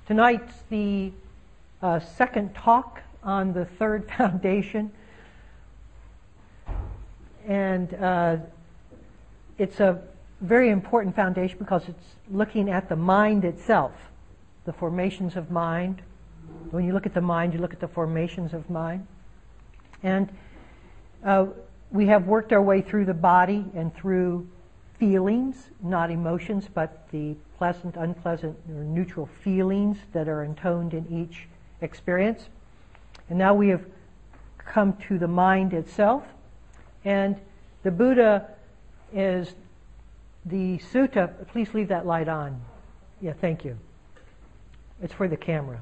Tonight's the second talk on the third foundation, and it's a very important foundation because it's looking at the mind itself, the formations of mind. When you look at the mind, you look at the formations of mind. And we have worked our way through the body and through feelings, not emotions, but the pleasant, unpleasant, or neutral feelings that are intoned in each experience. And now we have come to the mind itself. And the Buddha is the sutta. Please leave that light on. Yeah, thank you. It's for the camera.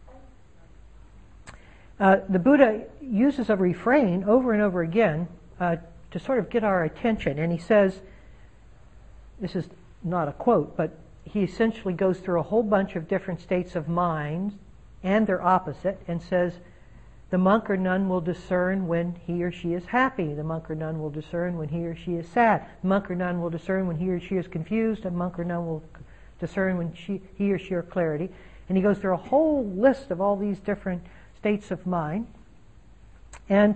The Buddha uses a refrain over and over again to sort of get our attention. And he says, this is not a quote, but he essentially goes through a whole bunch of different states of mind and their opposite and says, the monk or nun will discern when he or she is happy. The monk or nun will discern when he or she is sad. The monk or nun will discern when he or she is confused. A monk or nun will discern when he or she are clarity. And he goes through a whole list of all these different states of mind. And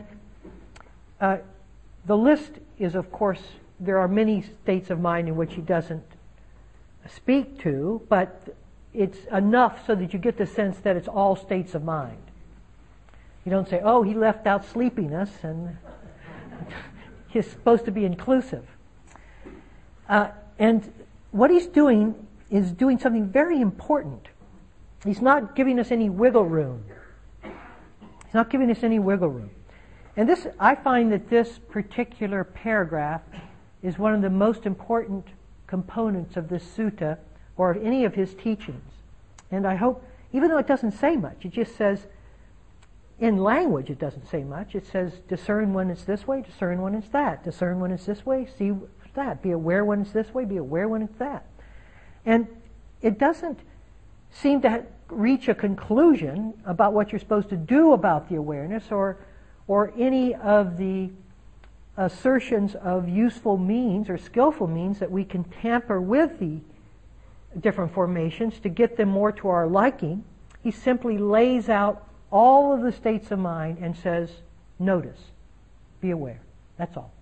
the list is, of course, there are many states of mind in which he doesn't speak to, but it's enough so that you get the sense that it's all states of mind. You don't say, oh, he left out sleepiness, and he's supposed to be inclusive. And what he's doing is doing something very important. He's not giving us any wiggle room. He's not giving us any wiggle room. And this, I find that this particular paragraph is one of the most important components of this sutta or of any of his teachings. And I hope, even though it doesn't say much, it just says, in language it doesn't say much. It says, discern when it's this way, discern when it's that. Discern when it's this way, see that. Be aware when it's this way, be aware when it's that. And it doesn't seem to reach a conclusion about what you're supposed to do about the awareness or any of the assertions of useful means or skillful means that we can tamper with the different formations to get them more to our liking. He simply lays out all of the states of mind and says, notice, be aware. That's all.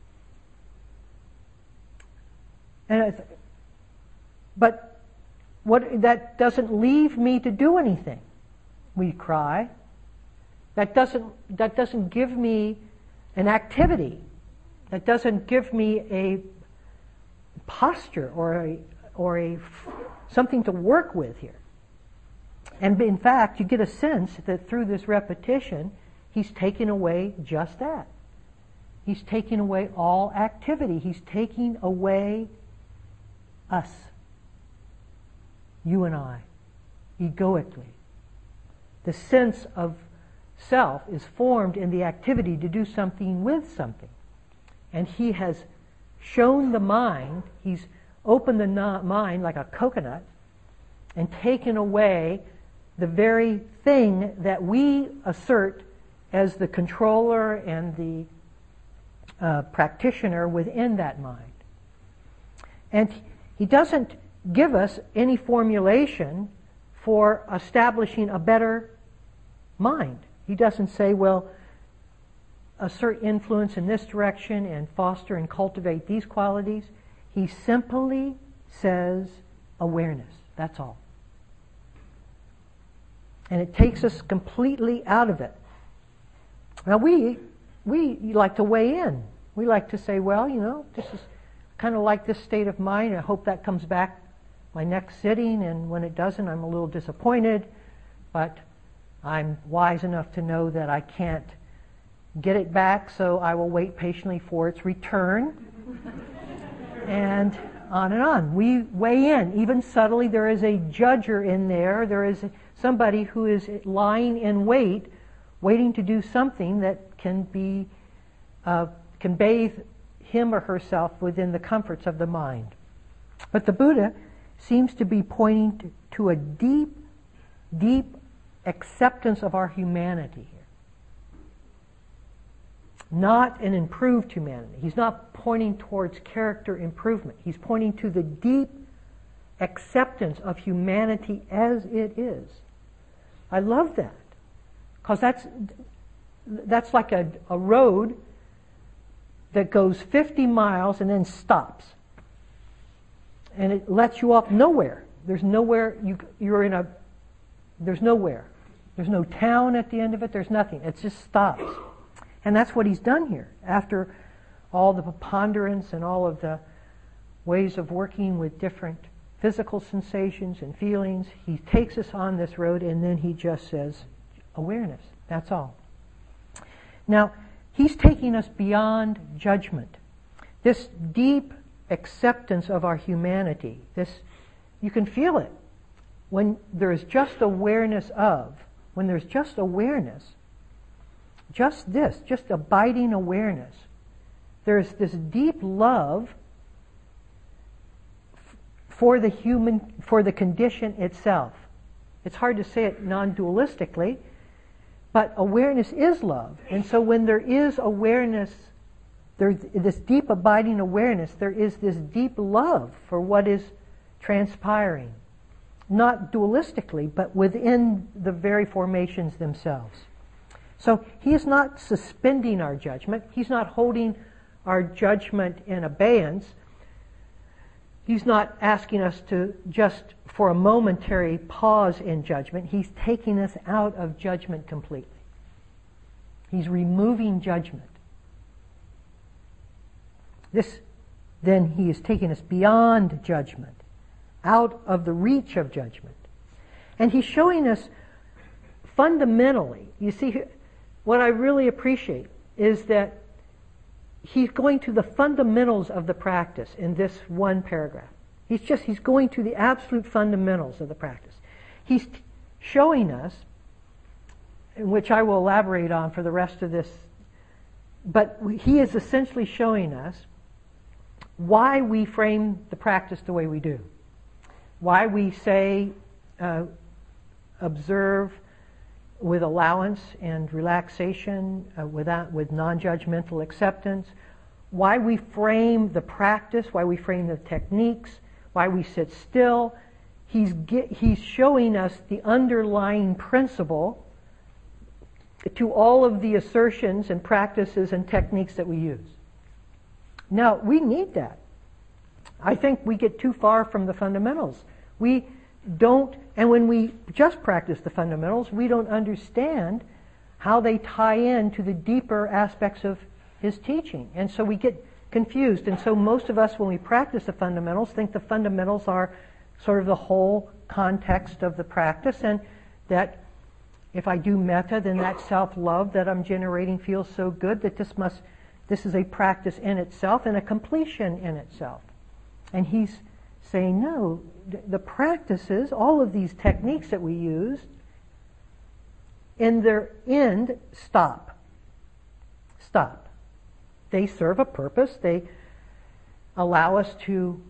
And but that doesn't leave me to do anything. We cry. That doesn't give me an activity. That doesn't give me a posture or a something to work with here. And in fact, you get a sense that through this repetition, he's taking away just that. He's taking away all activity. He's taking away us, you and I, egoically. The sense of self is formed in the activity to do something with something. And he has shown the mind, he's opened the mind like a coconut and taken away the very thing that we assert as the controller and the practitioner within that mind. And he doesn't give us any formulation for establishing a better mind. He doesn't say, well, assert influence in this direction and foster and cultivate these qualities. He simply says awareness. That's all. And it takes us completely out of it. Now we like to weigh in. We like to say, well, this is kind of like this state of mind. I hope that comes back my next sitting, and when it doesn't, I'm a little disappointed, but I'm wise enough to know that I can't get it back, so I will wait patiently for its return. And on. We weigh in. Even subtly, there is a judger in there. There is somebody who is lying in wait, waiting to do something that can bathe him or herself within the comforts of the mind. But the Buddha seems to be pointing to a deep, deep acceptance of our humanity here. Not an improved humanity. He's not pointing towards character improvement. He's pointing to the deep acceptance of humanity as it is. I love that, because that's like a road that goes 50 miles and then stops. And it lets you off nowhere. There's nowhere, there's nowhere. There's no town at the end of it, there's nothing. It just stops. And that's what he's done here. After all the preponderance and all of the ways of working with different physical sensations and feelings, he takes us on this road, and then he just says, awareness, that's all. Now, he's taking us beyond judgment. This deep acceptance of our humanity, you can feel it. When there's just awareness of, when there's just awareness, just abiding awareness, there's this deep love for the condition itself. It's hard to say it non-dualistically, but awareness is love. And so when there is awareness, there's this deep abiding awareness, there is this deep love for what is transpiring. Not dualistically, but within the very formations themselves. So he is not suspending our judgment. He's not holding our judgment in abeyance. He's not asking us to just for a momentary pause in judgment. He's taking us out of judgment completely. He's removing judgment. Then he is taking us beyond judgment, out of the reach of judgment. And he's showing us fundamentally, you see, what I really appreciate is that he's going to the fundamentals of the practice in this one paragraph. He's going to the absolute fundamentals of the practice. He's showing us, which I will elaborate on for the rest of this, but he is essentially showing us why we frame the practice the way we do. Why we say, observe with allowance and relaxation, with non-judgmental acceptance. Why we frame the practice, why we frame the techniques, why we sit still. He's showing us the underlying principle to all of the assertions and practices and techniques that we use. Now, we need that. I think we get too far from the fundamentals. We don't, and when we just practice the fundamentals, we don't understand how they tie in to the deeper aspects of his teaching. And so we get confused. And so most of us, when we practice the fundamentals, think the fundamentals are sort of the whole context of the practice, and that if I do metta, then that self-love that I'm generating feels so good that this is a practice in itself and a completion in itself. And he's saying, no, the practices, all of these techniques that we use, in their end, stop. Stop. They serve a purpose. They allow us to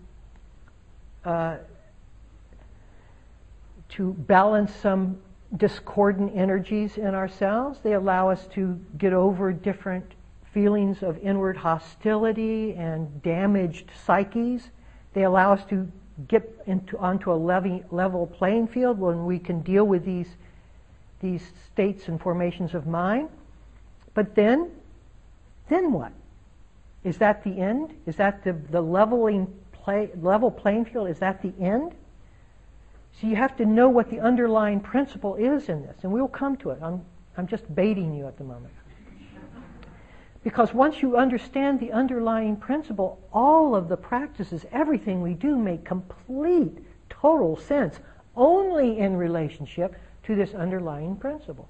balance some discordant energies in ourselves. They allow us to get over different feelings of inward hostility and damaged psyches. They allow us to get onto a level playing field when we can deal with these states and formations of mind. But then what? Is that the end? Is that the level playing field? Is that the end? So you have to know what the underlying principle is in this, and we'll come to it. I'm just baiting you at the moment. Because once you understand the underlying principle, all of the practices, everything we do make complete, total sense only in relationship to this underlying principle.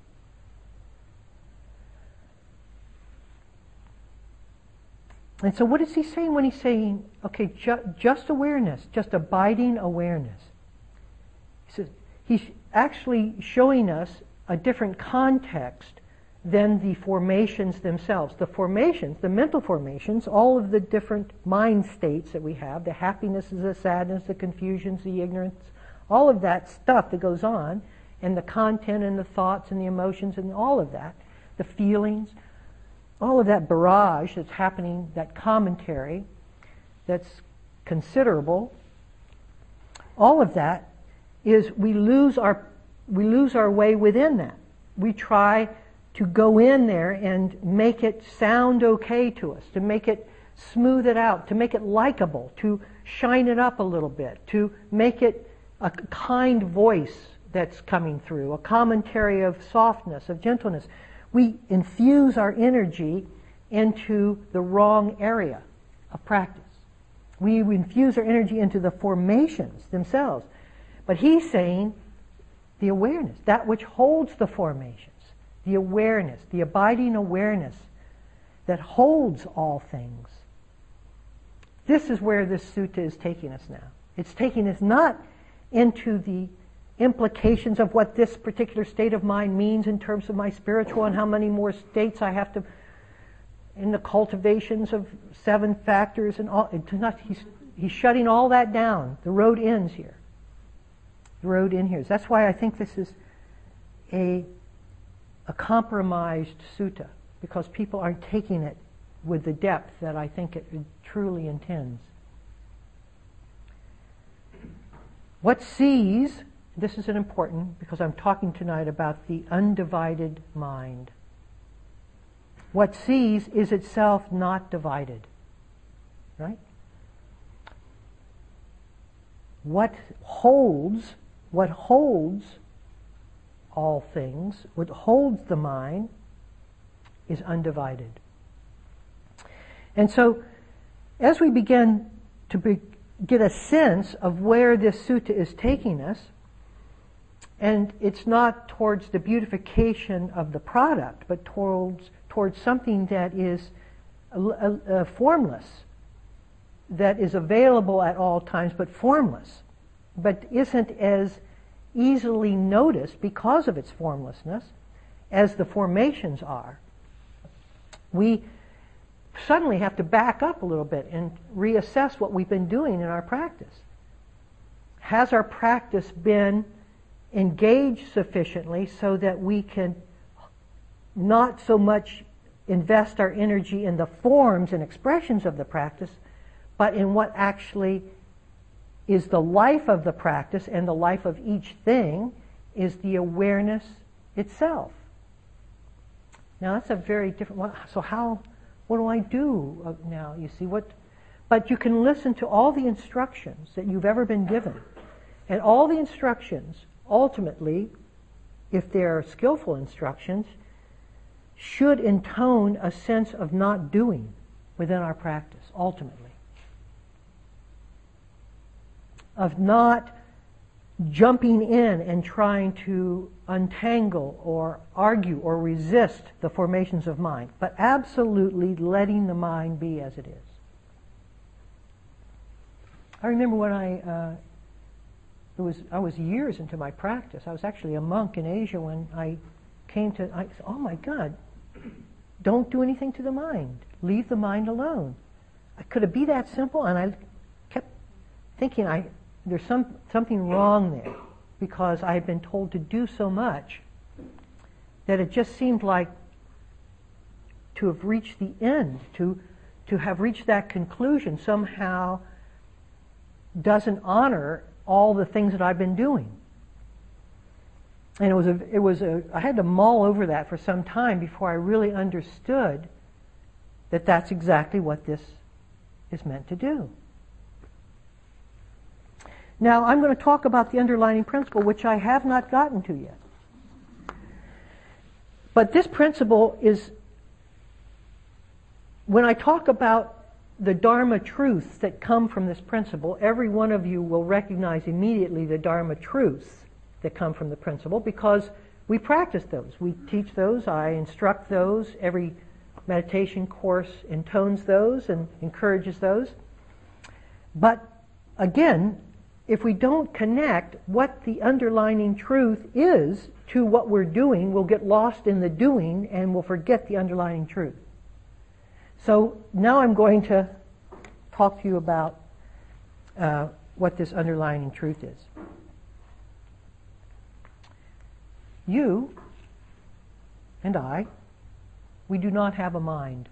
And so what is he saying when he's saying, okay, just awareness, just abiding awareness? He says, he's actually showing us a different context than the formations themselves. The formations, the mental formations, all of the different mind states that we have, the happinesses, the sadness, the confusions, the ignorance, all of that stuff that goes on, and the content and the thoughts and the emotions and all of that, the feelings, all of that barrage that's happening, that commentary that's considerable, all of that is we lose our way within that. We try to go in there and make it sound okay to us, to make it smooth it out, to make it likable, to shine it up a little bit, to make it a kind voice that's coming through, a commentary of softness, of gentleness. We infuse our energy into the wrong area of practice. We infuse our energy into the formations themselves. But he's saying the awareness, that which holds the formations, the awareness, the abiding awareness that holds all things. This is where this sutta is taking us now. It's taking us not into the implications of what this particular state of mind means in terms of my spiritual and how many more states I have to, in the cultivations of 7 factors and all. He's shutting all that down. The road ends here. The road ends here. That's why I think this is a compromised sutta, because people aren't taking it with the depth that I think it truly intends. What sees, this is an important, because I'm talking tonight about the undivided mind. What sees is itself not divided. Right? What holds all things, what holds the mind, is undivided. And so, as we begin to get a sense of where this sutta is taking us, and it's not towards the beautification of the product, but towards something that is formless, that is available at all times, but formless, but isn't as easily noticed because of its formlessness as the formations are. We suddenly have to back up a little bit and reassess what we've been doing in our practice. Has our practice been engaged sufficiently so that we can not so much invest our energy in the forms and expressions of the practice, but in what actually is the life of the practice, and the life of each thing is the awareness itself. Now that's a very different, so what do I do now? You see what? But you can listen to all the instructions that you've ever been given. And all the instructions, ultimately, if they're skillful instructions, should intone a sense of not doing within our practice, ultimately. Of not jumping in and trying to untangle or argue or resist the formations of mind, but absolutely letting the mind be as it is. I remember when I was years into my practice. I was actually a monk in Asia when I said, oh my God, don't do anything to the mind. Leave the mind alone. Could it be that simple? And I kept thinking, there's something wrong there, because I had been told to do so much that it just seemed like to have reached the end, to have reached that conclusion somehow doesn't honor all the things that I've been doing. And I had to mull over that for some time before I really understood that that's exactly what this is meant to do. Now, I'm going to talk about the underlying principle, which I have not gotten to yet. But this principle is, when I talk about the Dharma truths that come from this principle, every one of you will recognize immediately the Dharma truths that come from the principle, because we practice those. We teach those, I instruct those, every meditation course intones those and encourages those. But again, if we don't connect what the underlying truth is to what we're doing, we'll get lost in the doing and we'll forget the underlying truth. So now I'm going to talk to you about what this underlying truth is. You and I, we do not have a mind.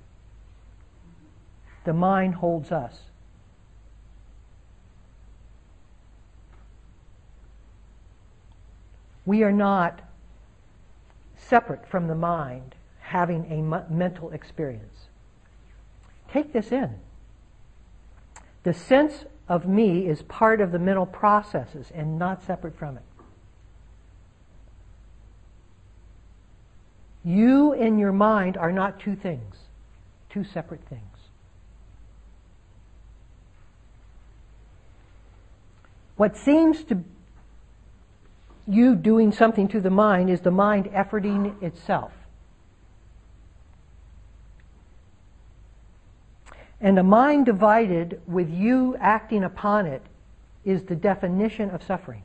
The mind holds us. We are not separate from the mind having a mental experience. Take this in. The sense of me is part of the mental processes and not separate from it. You and your mind are not two things, two separate things. What seems to you doing something to the mind is the mind efforting itself. And a mind divided with you acting upon it is the definition of suffering.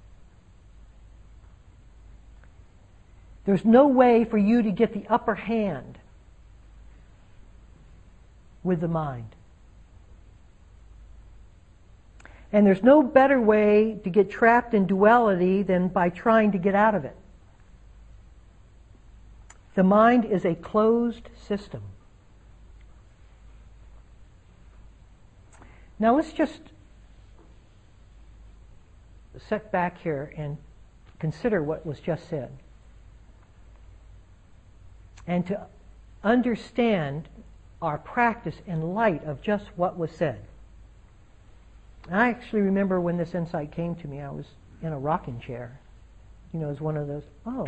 There's no way for you to get the upper hand with the mind. And there's no better way to get trapped in duality than by trying to get out of it. The mind is a closed system. Now let's just sit back here and consider what was just said. And to understand our practice in light of just what was said. I actually remember when this insight came to me, I was in a rocking chair. You know, it was one of those, oh,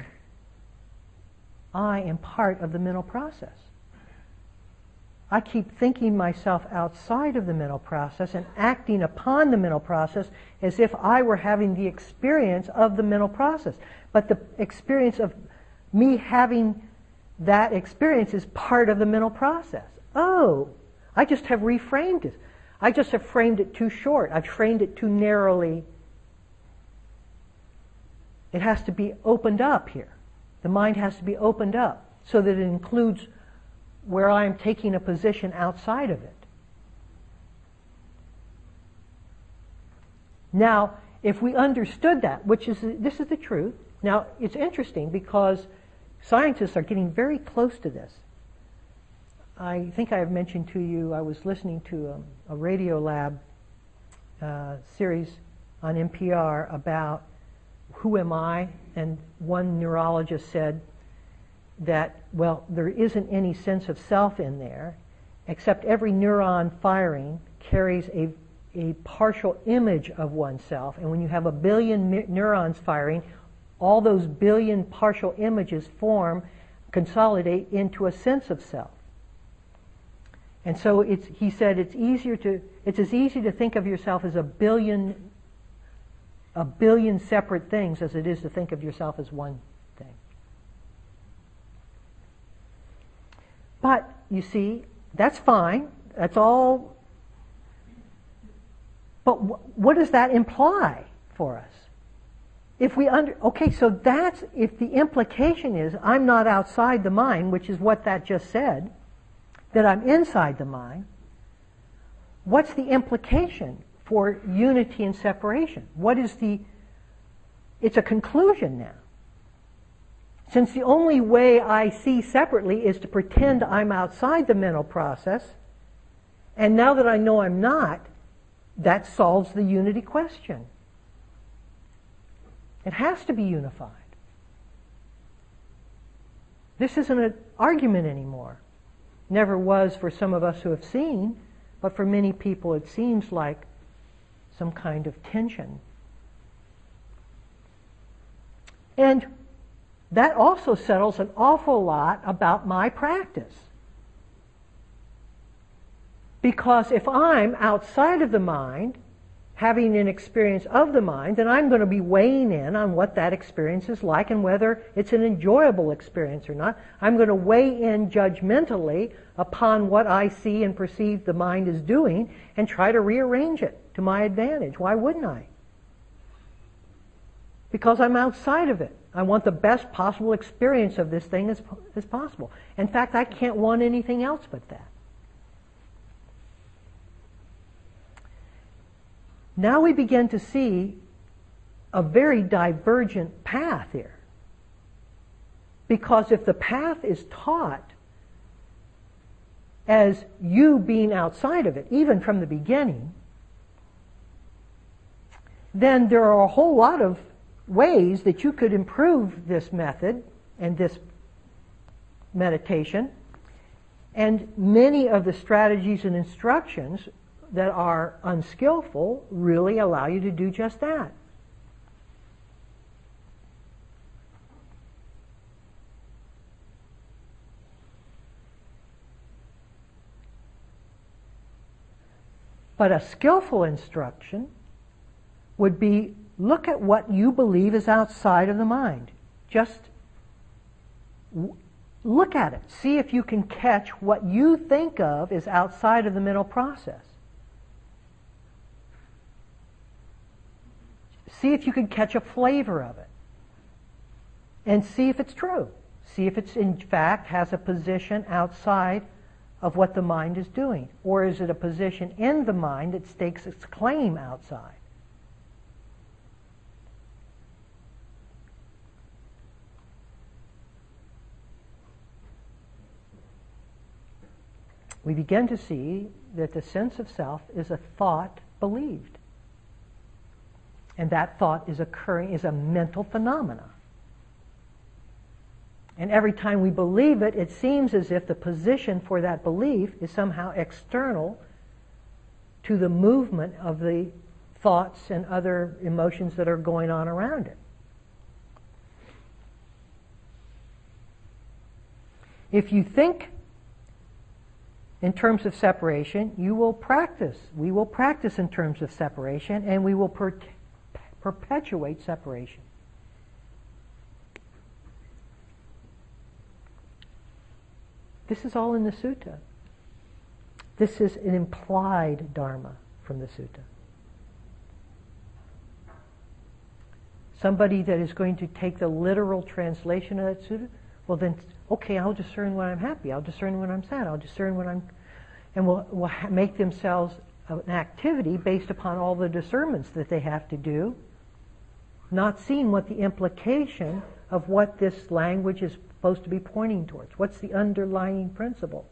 I am part of the mental process. I keep thinking myself outside of the mental process and acting upon the mental process as if I were having the experience of the mental process. But the experience of me having that experience is part of the mental process. Oh, I just have reframed it. I just have framed it too short. I've framed it too narrowly. It has to be opened up here. The mind has to be opened up so that it includes where I am taking a position outside of it. Now, if we understood that, this is the truth. Now, it's interesting because scientists are getting very close to this. I think I have mentioned to you, I was listening to a Radio Lab series on NPR about who am I, and one neurologist said that, well, there isn't any sense of self in there, except every neuron firing carries a partial image of oneself, and when you have a billion neurons firing, all those billion partial images consolidate into a sense of self. And so he said it's as easy to think of yourself as a billion separate things as it is to think of yourself as one thing. But, you see, that's fine. That's all. But what does that imply for us? If the implication is I'm not outside the mind, which is what that just said, that I'm inside the mind, what's the implication for unity and separation? It's a conclusion now. Since the only way I see separately is to pretend I'm outside the mental process, and now that I know I'm not, that solves the unity question. It has to be unified. This isn't an argument anymore. Never was for some of us who have seen, but for many people it seems like some kind of tension. And that also settles an awful lot about my practice. Because if I'm outside of the mind, having an experience of the mind, then I'm going to be weighing in on what that experience is like and whether it's an enjoyable experience or not. I'm going to weigh in judgmentally upon what I see and perceive the mind is doing and try to rearrange it to my advantage. Why wouldn't I? Because I'm outside of it. I want the best possible experience of this thing as possible. In fact, I can't want anything else but that. Now we begin to see a very divergent path here. Because if the path is taught as you being outside of it, even from the beginning, then there are a whole lot of ways that you could improve this method and this meditation, and many of the strategies and instructions that are unskillful really allow you to do just that. But a skillful instruction would be, look at what you believe is outside of the mind. Just look at it. See if you can catch what you think of is outside of the mental process. See if you can catch a flavor of it. And see if it's true. See if it's in fact has a position outside of what the mind is doing. Or is it a position in the mind that stakes its claim outside? We begin to see that the sense of self is a thought believed. And that thought is a mental phenomena. And every time we believe it, it seems as if the position for that belief is somehow external to the movement of the thoughts and other emotions that are going on around it. If you think in terms of separation, you will practice. We will practice in terms of separation, and we will perpetuate separation. This is all in the sutta. This is an implied dharma from the sutta. Somebody that is going to take the literal translation of that sutta, well then, okay, I'll discern when I'm happy, I'll discern when I'm sad, I'll discern when I'm... And will make themselves an activity based upon all the discernments that they have to do, not seeing what the implication of what this language is supposed to be pointing towards. What's the underlying principle?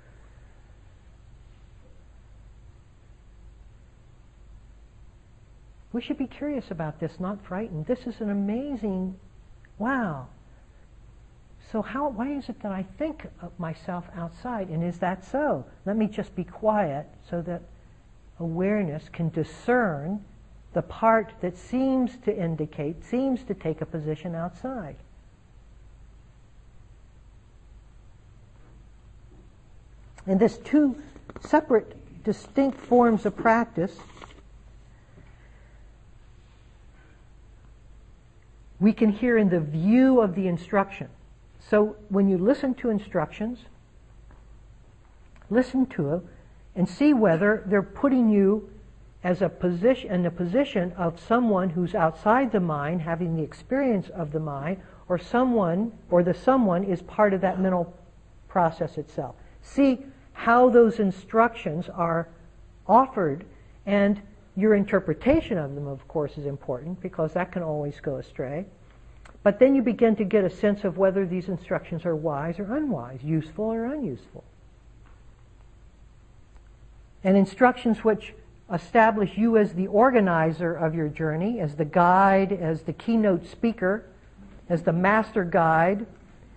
We should be curious about this, not frightened. This is an amazing, wow. So why is it that I think of myself outside? And is that so? Let me just be quiet so that awareness can discern the part that seems to take a position outside. And this two separate, distinct forms of practice, we can hear in the view of the instruction. So when you listen to instructions, listen to them and see whether they're putting you as a position, in the position of someone who's outside the mind, having the experience of the mind, or someone, or the someone is part of that mental process itself. See how those instructions are offered, and your interpretation of them, of course, is important, because that can always go astray. But then you begin to get a sense of whether these instructions are wise or unwise, useful or unuseful. And instructions which establish you as the organizer of your journey, as the guide, as the keynote speaker, as the master guide,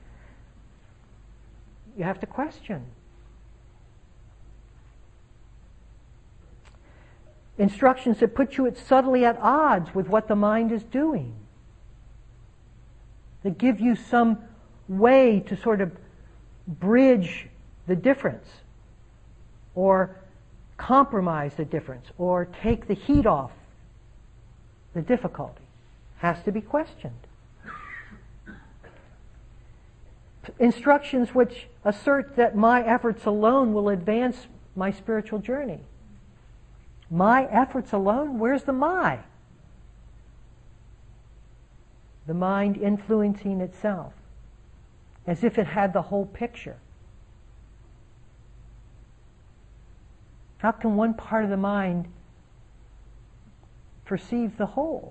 you have to question. Instructions that put you subtly at odds with what the mind is doing, that give you some way to sort of bridge the difference, or compromise the difference, or take the heat off the difficulty, has to be questioned. Instructions which assert that my efforts alone will advance my spiritual journey. My efforts alone? Where's the my? The mind influencing itself, as if it had the whole picture. How can one part of the mind perceive the whole?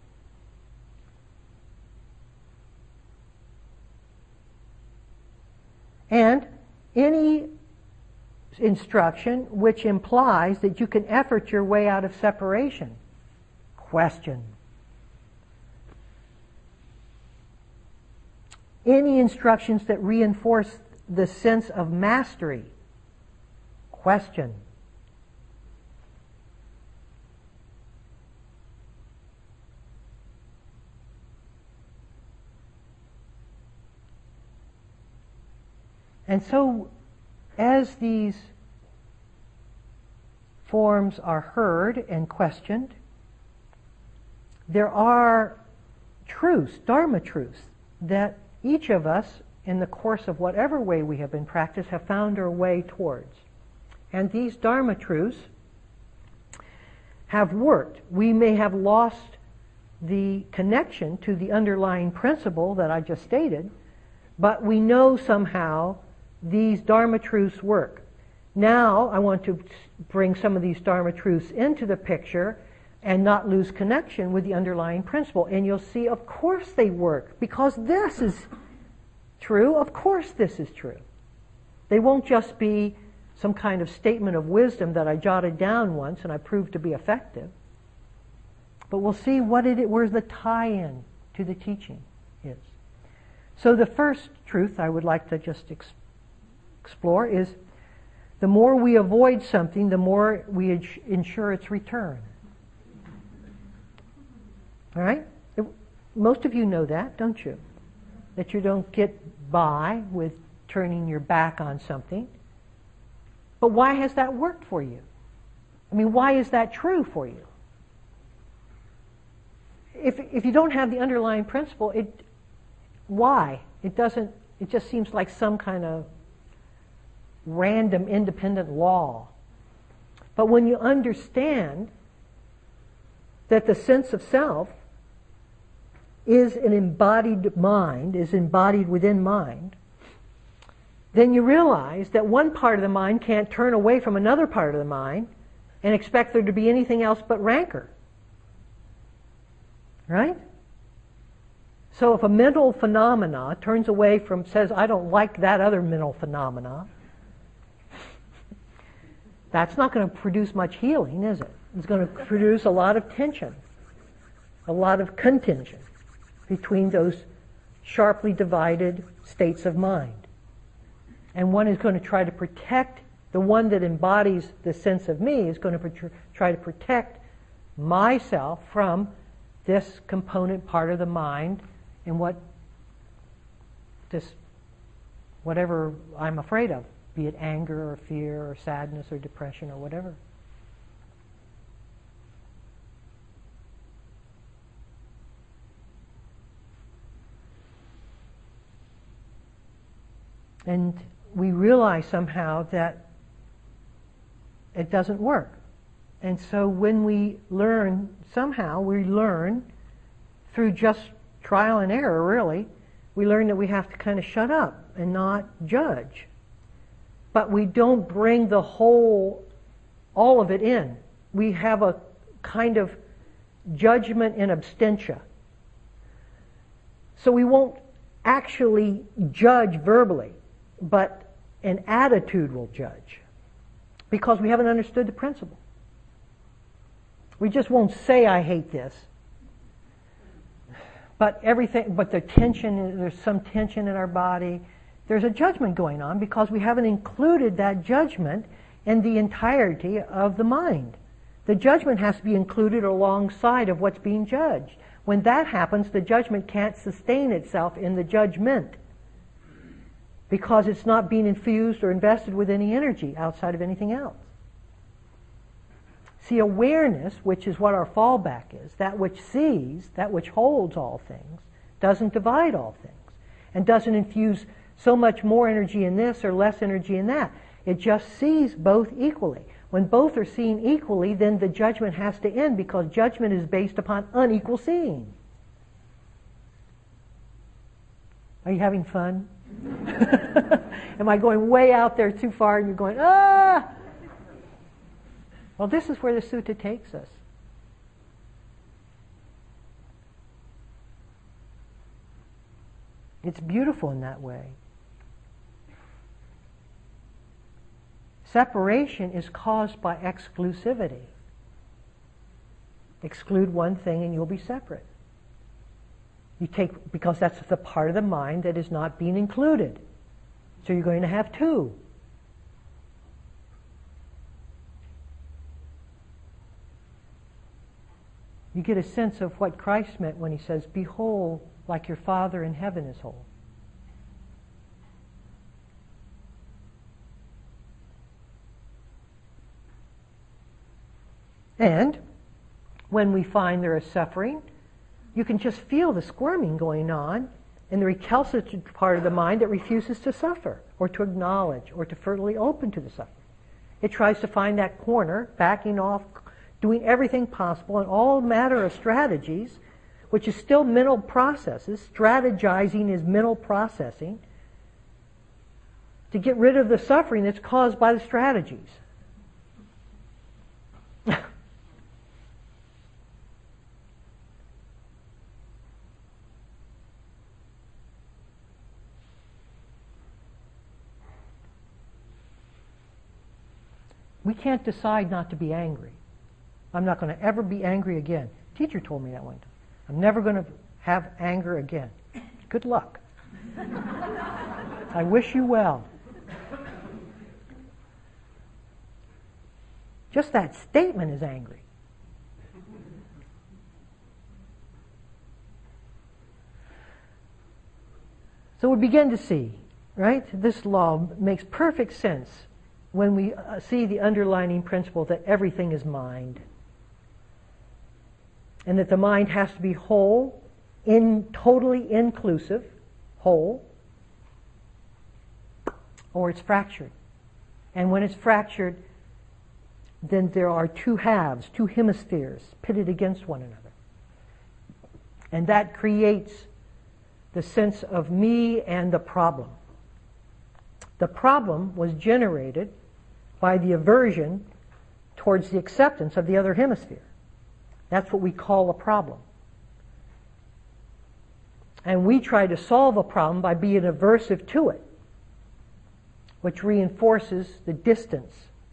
And any instruction which implies that you can effort your way out of separation, question. Any instructions that reinforce the sense of mastery? Question. And so, as these forms are heard and questioned, there are truths, Dharma truths, that each of us, in the course of whatever way we have been practiced, have found our way towards. And these Dharma truths have worked. We may have lost the connection to the underlying principle that I just stated, but we know somehow these Dharma truths work. Now I want to bring some of these Dharma truths into the picture and not lose connection with the underlying principle. And you'll see, of course they work, because this is true. Of course this is true. They won't just be some kind of statement of wisdom that I jotted down once and I proved to be effective. But we'll see where the tie-in to the teaching is. So the first truth I would like to just explore is, the more we avoid something, the more we ensure its return. All right? Most of you know that, don't you? That you don't get by with turning your back on something. But why has that worked for you? I mean, why is that true for you? If you don't have the underlying principle, why? It just seems like some kind of random independent law. But when you understand that the sense of self is an embodied mind, is embodied within mind, then you realize that one part of the mind can't turn away from another part of the mind and expect there to be anything else but rancor. Right? So if a mental phenomena turns away from, says, I don't like that other mental phenomena, that's not going to produce much healing, is it? It's going to produce a lot of tension, a lot of contention between those sharply divided states of mind. And one is going to try to protect, the one that embodies the sense of me is going to try to protect myself from this component part of the mind and whatever I'm afraid of, be it anger or fear or sadness or depression or whatever. And we realize somehow that it doesn't work. And so when we learn, somehow we learn through just trial and error, really, we learn that we have to kind of shut up and not judge. But we don't bring all of it in. We have a kind of judgment in absentia. So we won't actually judge verbally, but an attitude will judge, because we haven't understood the principle. We just won't say, I hate this. But the tension, there's some tension in our body. There's a judgment going on because we haven't included that judgment in the entirety of the mind. The judgment has to be included alongside of what's being judged. When that happens, the judgment can't sustain itself in the judgment, because it's not being infused or invested with any energy outside of anything else. See, awareness, which is what our fallback is, that which sees, that which holds all things, doesn't divide all things, and doesn't infuse so much more energy in this or less energy in that. It just sees both equally. When both are seen equally, then the judgment has to end, because judgment is based upon unequal seeing. Are you having fun? Am I going way out there too far and you're going, ah? Well, this is where the sutta takes us. It's beautiful in that way. Separation is caused by exclusivity. Exclude one thing and you'll be separate. Because that's the part of the mind that is not being included. So you're going to have two. You get a sense of what Christ meant when he says, "Be whole like your Father in heaven is whole." And when we find there is suffering, you can just feel the squirming going on in the recalcitrant part of the mind that refuses to suffer or to acknowledge or to fully open to the suffering. It tries to find that corner, backing off, doing everything possible, and all matter of strategies, which is still mental processes. Strategizing is mental processing to get rid of the suffering that's caused by the strategies. We can't decide not to be angry. I'm not going to ever be angry again. Teacher told me that one time. I'm never going to have anger again. Good luck. I wish you well. Just that statement is angry. So we begin to see, right? This law makes perfect sense when we see the underlying principle that everything is mind. And that the mind has to be whole, totally inclusive, whole, or it's fractured. And when it's fractured, then there are two halves, two hemispheres pitted against one another. And that creates the sense of me and the problem. The problem was generated by the aversion towards the acceptance of the other hemisphere. That's what we call a problem. And we try to solve a problem by being aversive to it, which reinforces the distance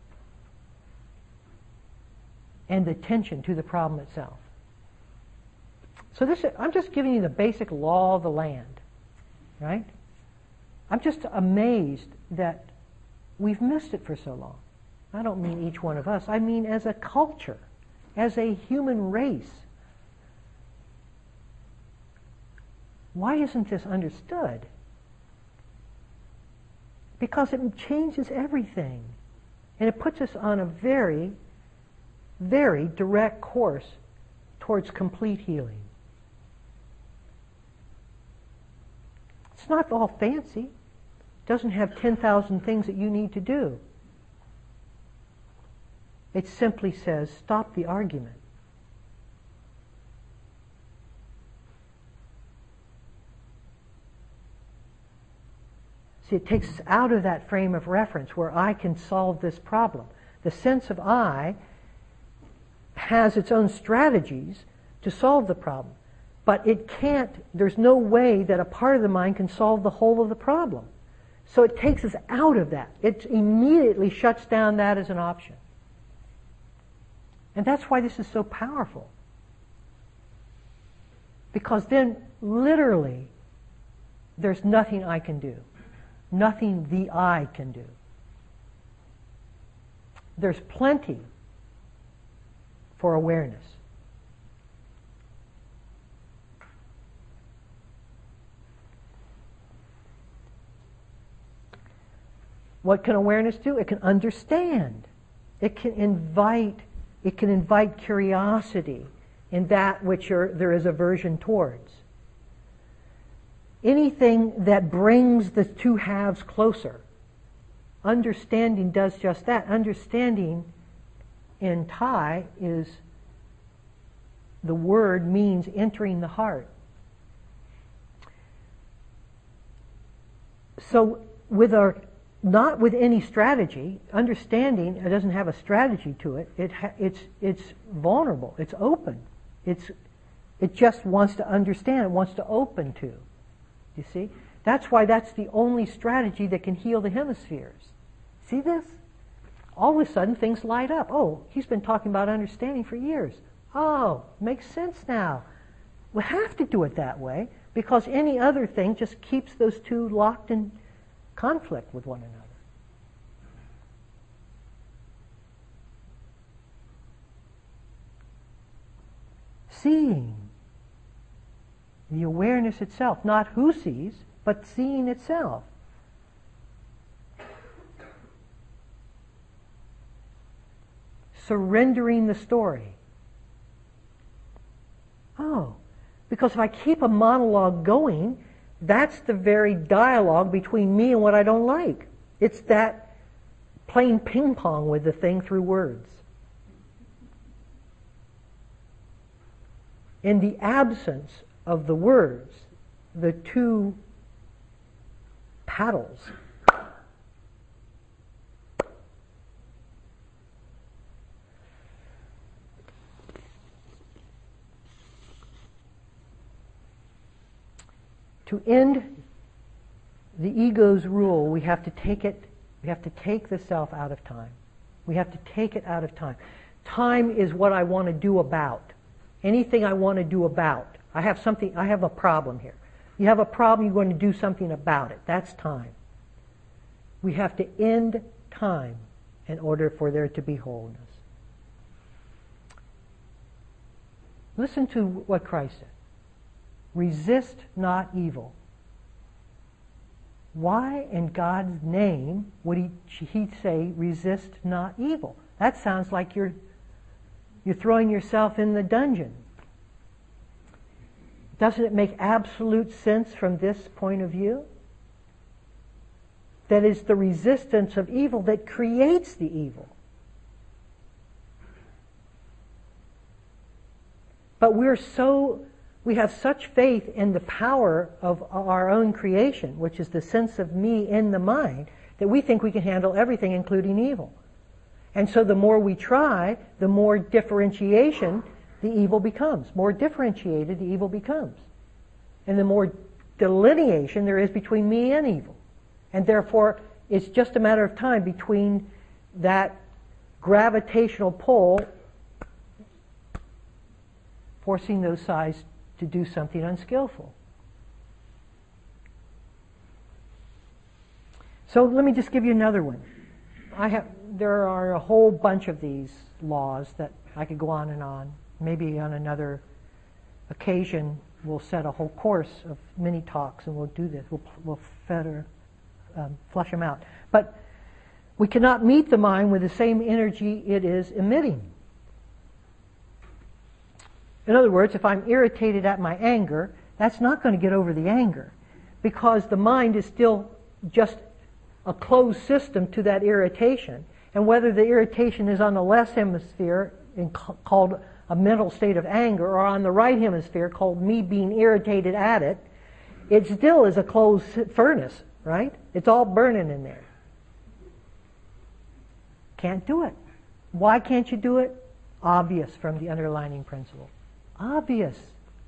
and the tension to the problem itself. So I'm just giving you the basic law of the land, right? I'm just amazed that we've missed it for so long. I don't mean each one of us. I mean as a culture, as a human race. Why isn't this understood? Because it changes everything. And it puts us on a very, very direct course towards complete healing. It's not all fancy. It doesn't have 10,000 things that you need to do. It simply says, stop the argument. See, it takes us out of that frame of reference where I can solve this problem. The sense of I has its own strategies to solve the problem. But it can't, there's no way that a part of the mind can solve the whole of the problem. So it takes us out of that. It immediately shuts down that as an option. And that's why this is so powerful. Because then, literally, there's nothing I can do. Nothing the I can do. There's plenty for awareness. What can awareness do? It can understand. It can invite curiosity in that which there is aversion towards. Anything that brings the two halves closer. Understanding does just that. Understanding in Thai is, the word means entering the heart. So not with any strategy, understanding, it doesn't have a strategy to it. It's vulnerable. It's open. It just wants to understand. It wants to open to. You see? That's why that's the only strategy that can heal the hemispheres. See this? All of a sudden things light up. Oh, he's been talking about understanding for years. Oh, makes sense now. We have to do it that way because any other thing just keeps those two locked in conflict with one another. Seeing. The awareness itself, not who sees, but seeing itself. Surrendering the story. Oh, because if I keep a monologue going, that's the very dialogue between me and what I don't like. It's that playing ping pong with the thing through words. In the absence of the words, the two paddles to end the ego's rule, we have to take the self out of time. We have to take it out of time. Time is what I want to do about. Anything I want to do about. I have a problem here. You have a problem, you're going to do something about it. That's time. We have to end time in order for there to be wholeness. Listen to what Christ said. Resist not evil. Why in God's name would he say, resist not evil? That sounds like you're throwing yourself in the dungeon. Doesn't it make absolute sense from this point of view? That is the resistance of evil that creates the evil. But we have such faith in the power of our own creation, which is the sense of me in the mind, that we think we can handle everything, including evil. And so the more we try, the more differentiation the evil becomes. More differentiated the evil becomes. And the more delineation there is between me and evil. And therefore, it's just a matter of time between that gravitational pull forcing those sides to do something unskillful. So let me just give you another one. There are a whole bunch of these laws that I could go on and on. Maybe on another occasion we'll set a whole course of mini talks and we'll do this. We'll flush them out. But we cannot meet the mind with the same energy it is emitting. In other words, if I'm irritated at my anger, that's not going to get over the anger because the mind is still just a closed system to that irritation. And whether the irritation is on the left hemisphere called a mental state of anger or on the right hemisphere called me being irritated at it, it still is a closed furnace, right? It's all burning in there. Can't do it. Why can't you do it? Obvious from the underlying principle. Obvious.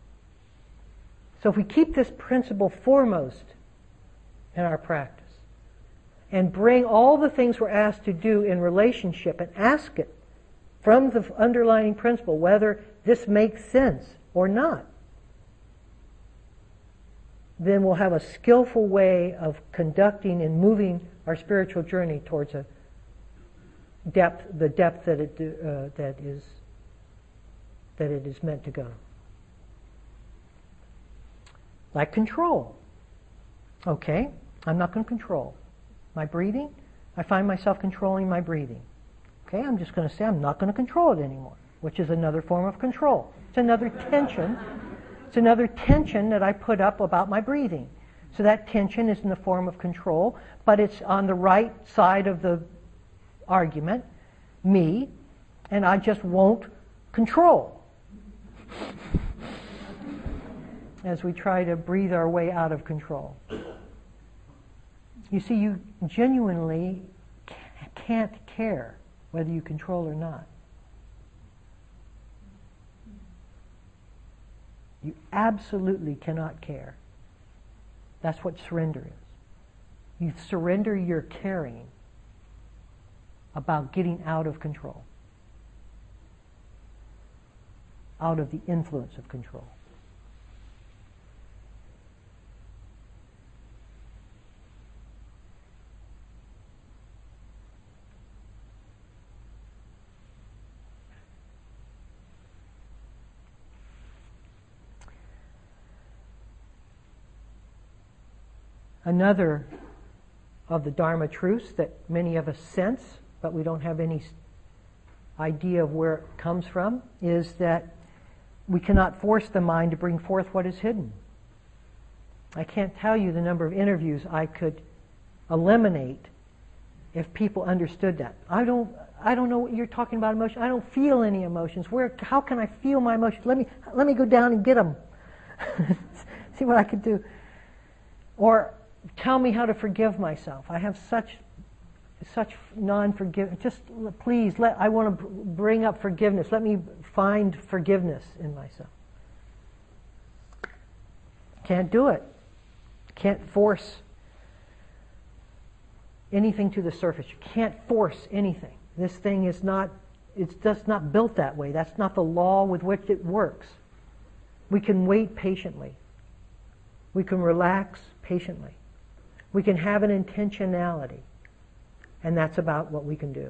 So if we keep this principle foremost in our practice and bring all the things we're asked to do in relationship and ask it from the underlying principle whether this makes sense or not, then we'll have a skillful way of conducting and moving our spiritual journey towards the depth that it is meant to go. Like control. Okay, I'm not going to control my breathing. I find myself controlling my breathing. Okay, I'm just going to say I'm not going to control it anymore, which is another form of control. It's another tension. It's another tension that I put up about my breathing. So that tension is in the form of control, but it's on the right side of the argument, me, and I just won't control. As we try to breathe our way out of control. You see, you genuinely can't care whether you control or not. You absolutely cannot care. That's what surrender is. You surrender your caring about getting out of control, out of the influence of control. Another of the Dharma truths that many of us sense, but we don't have any idea of where it comes from, is that we cannot force the mind to bring forth what is hidden. I can't tell you the number of interviews I could eliminate if people understood that. I don't know what you're talking about emotion. I don't feel any emotions. How can I feel my emotions? Let me go down and get them. See what I could do. Or tell me how to forgive myself. I have such non-forgiveness. Just please, I want to bring up forgiveness. Let me find forgiveness in myself. Can't do it. Can't force anything to the surface. You can't force anything. This thing is not, it's just not built that way. That's not the law with which it works. We can wait patiently. We can relax patiently. We can have an intentionality. And that's about what we can do.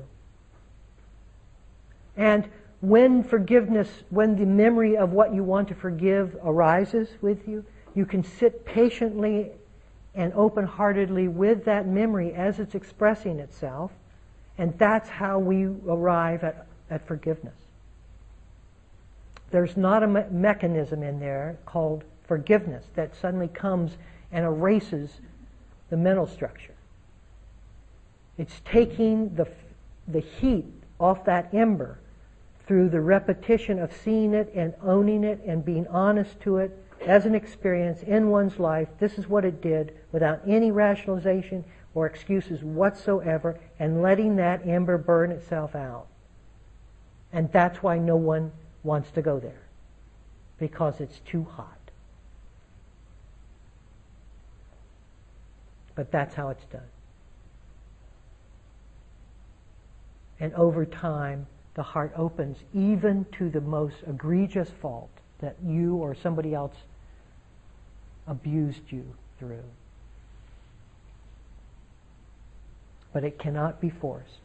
And when forgiveness, when the memory of what you want to forgive arises with you, you can sit patiently and open-heartedly with that memory as it's expressing itself, and that's how we arrive at forgiveness. There's not a mechanism in there called forgiveness that suddenly comes and erases the mental structure. It's taking the heat off that ember through the repetition of seeing it and owning it and being honest to it as an experience in one's life. This is what it did, without any rationalization or excuses whatsoever, and letting that ember burn itself out. And that's why no one wants to go there, because it's too hot. But that's how it's done. And over time, the heart opens even to the most egregious fault that you or somebody else abused you through. But it cannot be forced.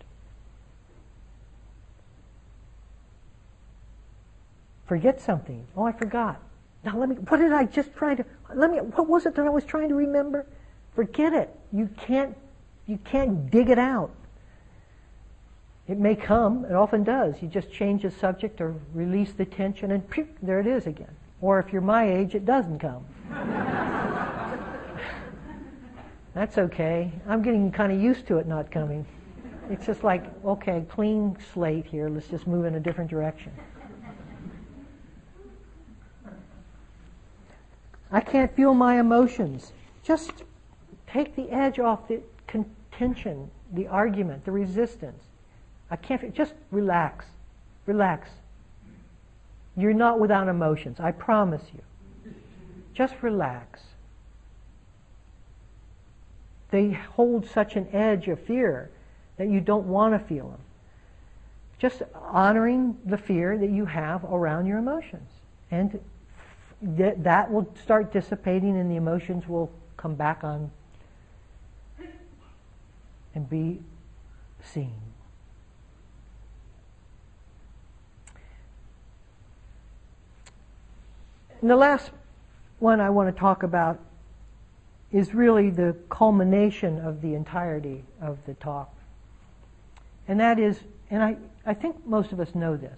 Forget something. Oh, I forgot. Now what was it that I was trying to remember? Forget it. You can't dig it out. It may come, it often does. You just change the subject or release the tension and pew, there it is again. Or if you're my age, it doesn't come. That's okay. I'm getting kind of used to it not coming. It's just like, okay, clean slate here. Let's just move in a different direction. I can't feel my emotions. Just take the edge off the contention, the argument, the resistance. I can't, just relax. Relax. You're not without emotions, I promise you. Just relax. They hold such an edge of fear that you don't want to feel them. Just honoring the fear that you have around your emotions. And that will start dissipating and the emotions will come back on and be seen. And the last one I want to talk about is really the culmination of the entirety of the talk. And that is, and I think most of us know this,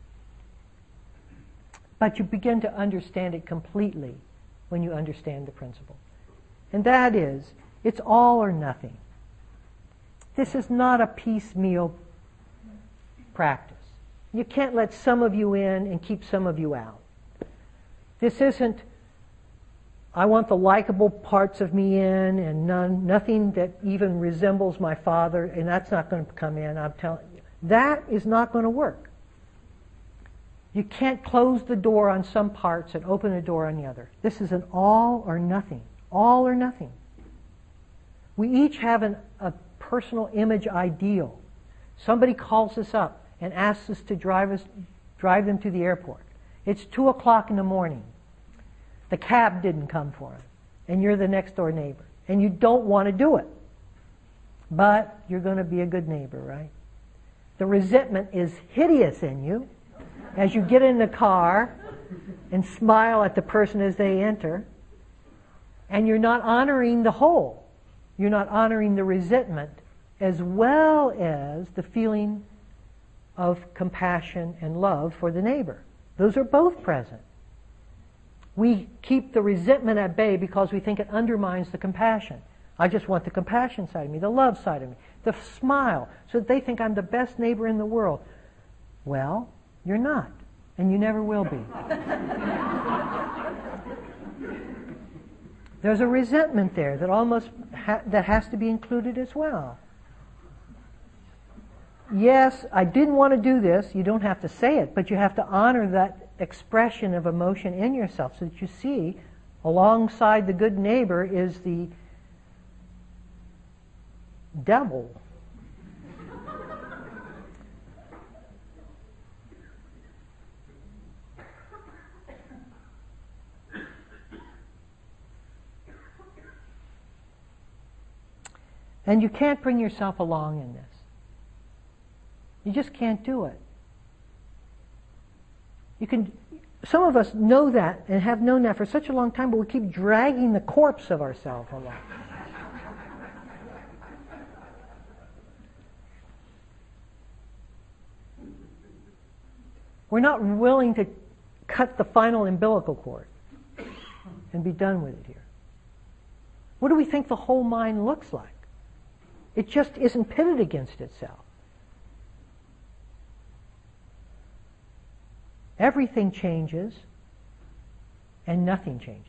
but you begin to understand it completely when you understand the principle. And that is, it's all or nothing. This is not a piecemeal practice. You can't let some of you in and keep some of you out. This isn't, I want the likable parts of me in and nothing that even resembles my father, and that's not going to come in, I'm telling you. That is not going to work. You can't close the door on some parts and open the door on the other. This is an all or nothing. All or nothing. We each have a personal image ideal. Somebody calls us up and asks us to drive them to the airport. It's 2 o'clock in the morning. The cab didn't come for him. And you're the next door neighbor. And you don't want to do it. But you're going to be a good neighbor, right? The resentment is hideous in you as you get in the car and smile at the person as they enter. And you're not honoring the whole. You're not honoring the resentment as well as the feeling of compassion and love for the neighbor. Those are both present. We keep the resentment at bay because we think it undermines the compassion. I just want the compassion side of me, the love side of me, the smile, so that they think I'm the best neighbor in the world. Well, you're not, and you never will be. There's a resentment there that that has to be included as well. Yes, I didn't want to do this. You don't have to say it, but you have to honor that expression of emotion in yourself so that you see alongside the good neighbor is the devil. And you can't bring yourself along in this. You just can't do it. Some of us know that and have known that for such a long time, but we keep dragging the corpse of ourselves along. We're not willing to cut the final umbilical cord and be done with it here. What do we think the whole mind looks like? It just isn't pitted against itself. Everything changes and nothing changes.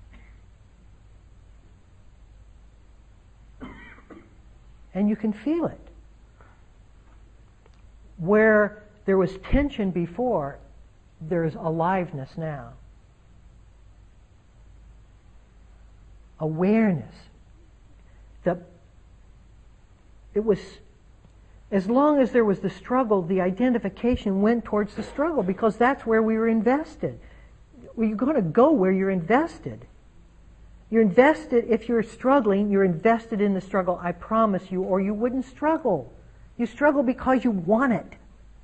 And you can feel it. Where there was tension before, there's aliveness now. Awareness. It was, as long as there was the struggle, the identification went towards the struggle because that's where we were invested. Well, you're going to go where you're invested. You're invested, if you're struggling, you're invested in the struggle, I promise you, or you wouldn't struggle. You struggle because you want it.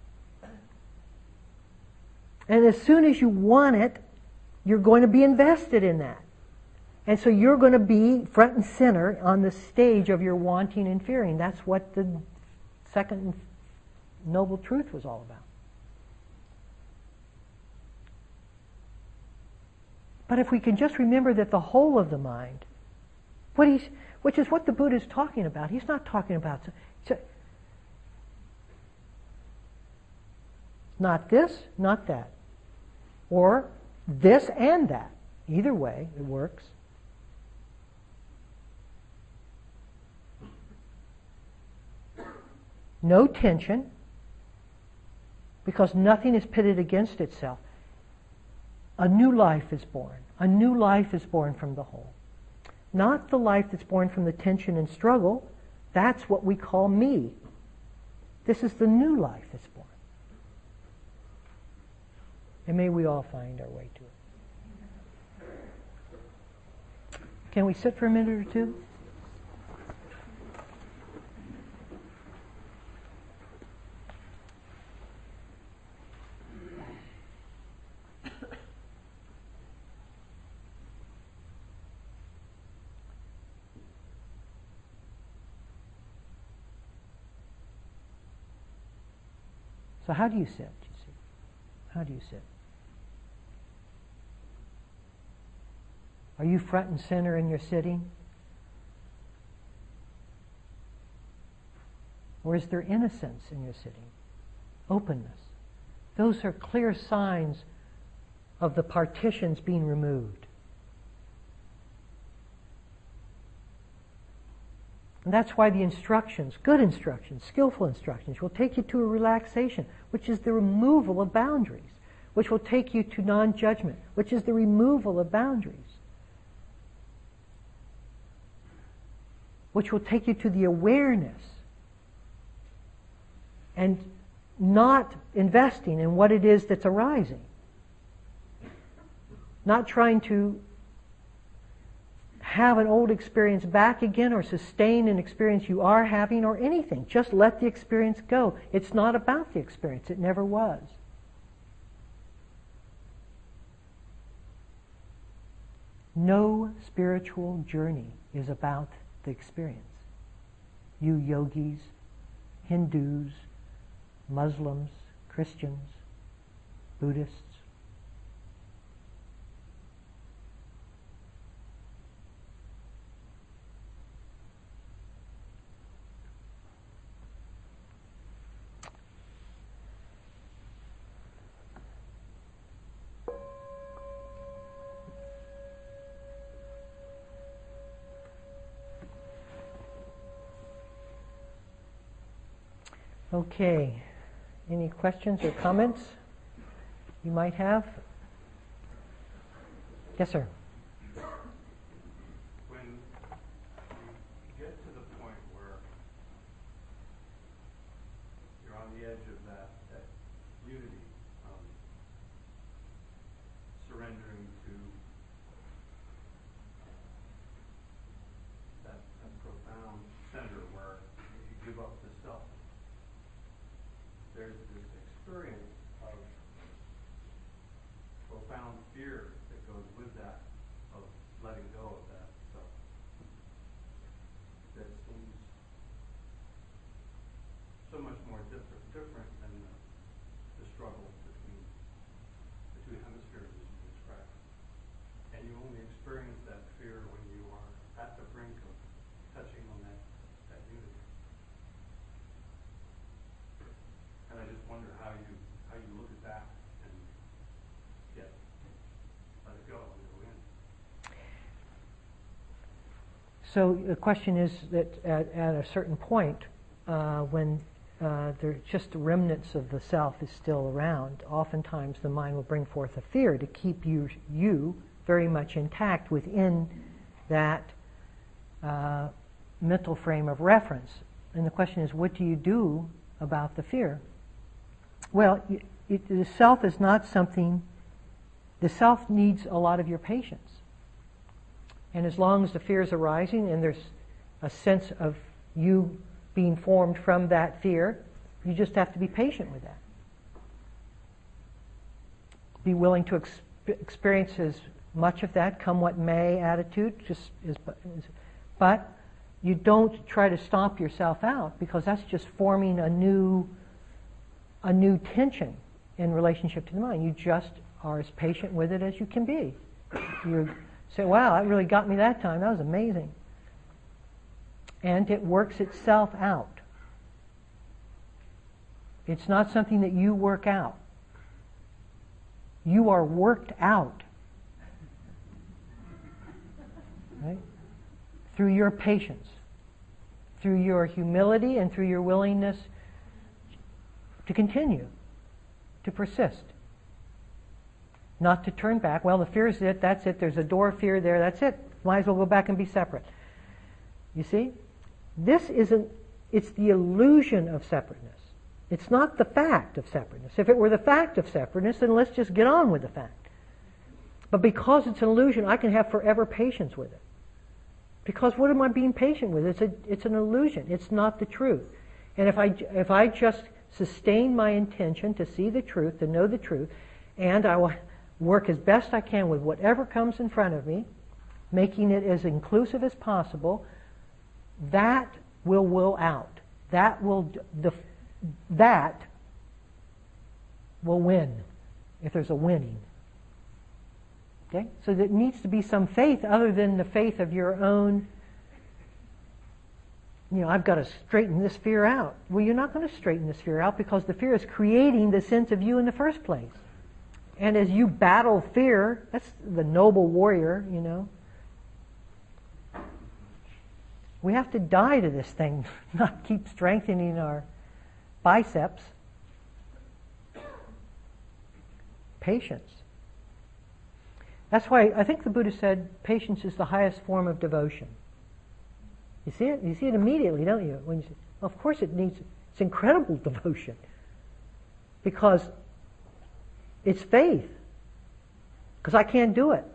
And as soon as you want it, you're going to be invested in that. And so you're going to be front and center on the stage of your wanting and fearing. That's what the second noble truth was all about. But if we can just remember that the whole of the mind, which is what the Buddha is talking about, he's not talking about not this, not that. Or this and that. Either way, it works. No tension, because nothing is pitted against itself. A new life is born. A new life is born from the whole. Not the life that's born from the tension and struggle. That's what we call me. This is the new life that's born. And may we all find our way to it. Can we sit for a minute or two? So how do you sit, you see? How do you sit? Are you front and center in your sitting? Or is there innocence in your sitting? Openness. Those are clear signs of the partitions being removed. And that's why the instructions, good instructions, skillful instructions, will take you to a relaxation, which is the removal of boundaries, which will take you to non-judgment, which is the removal of boundaries, which will take you to the awareness and not investing in what it is that's arising. Not trying to have an old experience back again or sustain an experience you are having or anything. Just let the experience go. It's not about the experience. It never was. No spiritual journey is about the experience. You yogis, Hindus, Muslims, Christians, Buddhists. Okay, any questions or comments you might have? Yes, sir. When you get to the point where you're on the edge of that unity, surrendering to that profound center where you give up the self, there's this experience of profound fear that goes with that, of letting go of that stuff. That seems so much more different than the struggle between the two hemispheres as you described. And you only experience that fear when you are at the brink of touching on that unity. And I just wonder how you look at that and let it go and go in. So the question is that at a certain point, when there's just remnants of the self is still around, oftentimes the mind will bring forth a fear to keep you very much intact within that mental frame of reference. And the question is, what do you do about the fear? Well, the self is not something, the self needs a lot of your patience. And as long as the fear is arising and there's a sense of you being formed from that fear, you just have to be patient with that. Be willing to experience as much of that, come what may attitude, but you don't try to stomp yourself out, because that's just forming a new tension in relationship to the mind. You just are as patient with it as you can be. You say, wow, that really got me that time. That was amazing. And it works itself out. It's not something that you work out. You are worked out. Right? Through your patience, through your humility, and through your willingness to continue, to persist. Not to turn back. Well, the fear is it, that's it, there's a door of fear there, that's it. Might as well go back and be separate. You see? It's the illusion of separateness. It's not the fact of separateness. If it were the fact of separateness, then let's just get on with the fact. But because it's an illusion, I can have forever patience with it. Because what am I being patient with? It's an illusion. It's not the truth. And if I just sustain my intention to see the truth, to know the truth, and I will work as best I can with whatever comes in front of me, making it as inclusive as possible, that will out. That will win, if there's a winning. Okay? So there needs to be some faith other than the faith of your own, I've got to straighten this fear out. Well, you're not going to straighten this fear out, because the fear is creating the sense of you in the first place. And as you battle fear, that's the noble warrior, We have to die to this thing, not keep strengthening our biceps. Patience. That's why I think the Buddha said patience is the highest form of devotion. You see it? You see it immediately, don't you? When you say, well, of course it's incredible devotion. Because it's faith. Because I can't do it.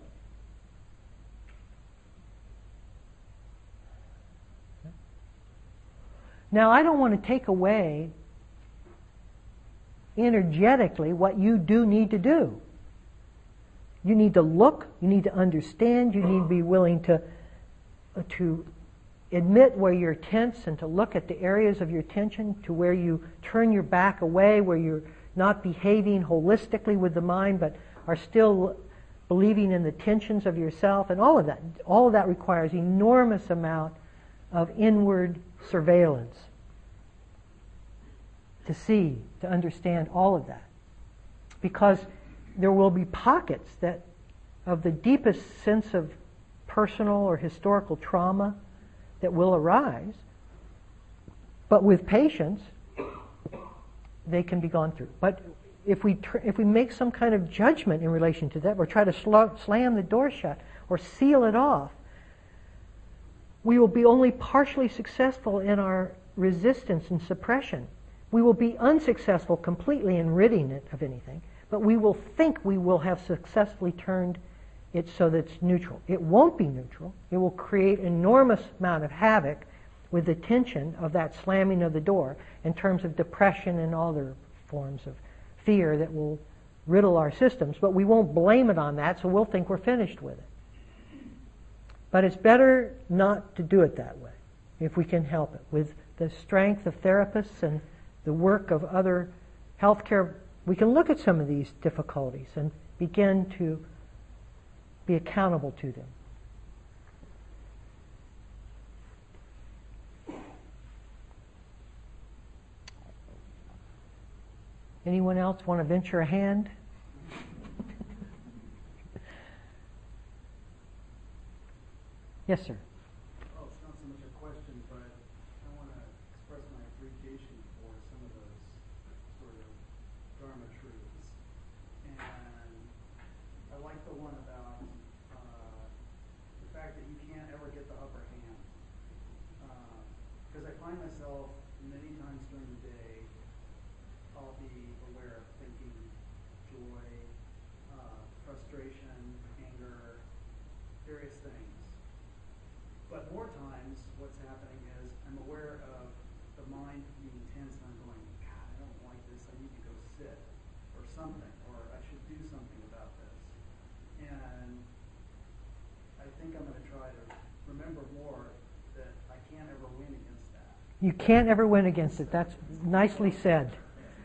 Now, I don't want to take away energetically what you do need to do. You need to look, you need to understand, you need to be willing to admit where you're tense and to look at the areas of your tension, to where you turn your back away, where you're not behaving holistically with the mind but are still believing in the tensions of yourself, and all of that. All of that requires enormous amount of inward surveillance to see, to understand all of that. Because there will be pockets that of the deepest sense of personal or historical trauma that will arise, but with patience, they can be gone through. But if we make some kind of judgment in relation to that, or try to slam the door shut, or seal it off, we will be only partially successful in our resistance and suppression. We will be unsuccessful completely in ridding it of anything, but we will think we will have successfully turned it so that it's neutral. It won't be neutral. It will create an enormous amount of havoc with the tension of that slamming of the door in terms of depression and other forms of fear that will riddle our systems, but we won't blame it on that, so we'll think we're finished with it. But it's better not to do it that way, if we can help it. With the strength of therapists and the work of other healthcare, we can look at some of these difficulties and begin to be accountable to them. Anyone else want to venture a hand? Yes, sir. Well, it's not so much a question, but I want to express my appreciation for some of those sort of Dharma truths. And I like the one about the fact that you can't ever get the upper hand. Because I find myself many times during the day, I'll be aware of thinking, joy, frustration, anger, various things. But more times, what's happening is I'm aware of the mind being tense, and I'm going, God, I don't like this. I need to go sit, or something, or I should do something about this. And I think I'm going to try to remember more that I can't ever win against that. You can't ever win against it. That's nicely said.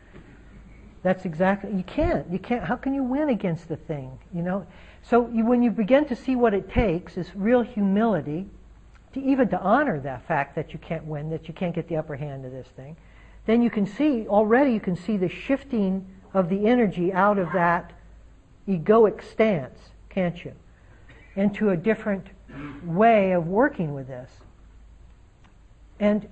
That's exactly, you can't. How can you win against the thing, you know? So when you begin to see what it takes is real humility, even to honor that fact that you can't win, that you can't get the upper hand of this thing, then you can see the shifting of the energy out of that egoic stance, can't you? Into a different way of working with this. And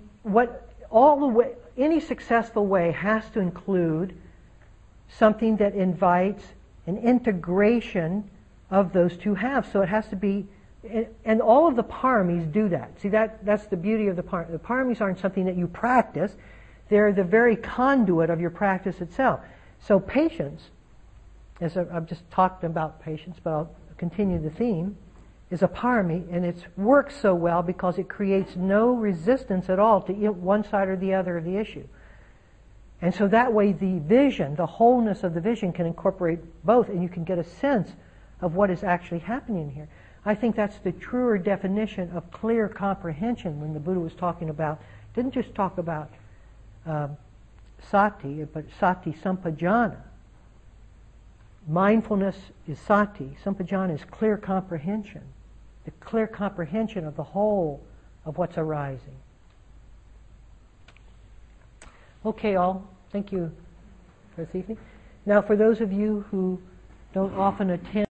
any successful way has to include something that invites an integration of those two halves. So it has to be, and all of the paramis do that. See, that's the beauty of the paramis. The paramis aren't something that you practice. They're the very conduit of your practice itself. So patience, as I've just talked about patience, but I'll continue the theme, is a parami, and it works so well because it creates no resistance at all to one side or the other of the issue. And so that way the vision, the wholeness of the vision can incorporate both, and you can get a sense of what is actually happening here. I think that's the truer definition of clear comprehension when the Buddha was talking about, didn't just talk about sati, but sati sampajana. Mindfulness is sati, sampajana is clear comprehension, the clear comprehension of the whole of what's arising. Okay, all. Thank you for this evening. Now, for those of you who don't often attend